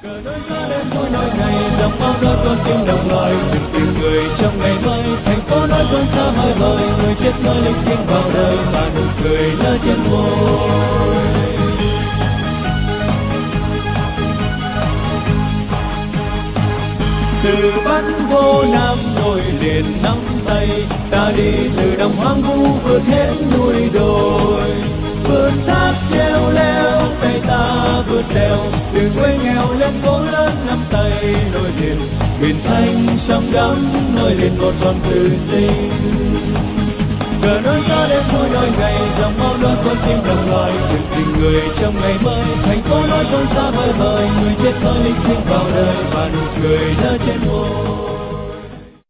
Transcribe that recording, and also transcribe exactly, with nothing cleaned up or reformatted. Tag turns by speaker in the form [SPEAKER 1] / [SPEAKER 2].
[SPEAKER 1] Cờ nối gió đêm vui nối ngày, dòng máu nối con tim đồng loài, từng tiếng cười trong ngày mới. Thành phố nói con xa vời vời, người chết nói linh thiêng vào đời và nụ cười nở trên môi. Từ Bắc vô Nam nối liền nắm tay, ta đi từ đồng hoang vu vượt hết núi đồi, vượt thác treo leo tay ta vượt đèo, từ quê nghèo lên phố lớn nắm tay nối liền, biển thanh sông đắm nối liền một con từ sinh. Cờ nối gió đêm vui nối ngày, dòng máu nối con tim đồng loài, từng tình người trong ngày mới. Thành phố nói con xa vời vời, người chết nói linh thiêng vào đời và nụ cười nở trên môi.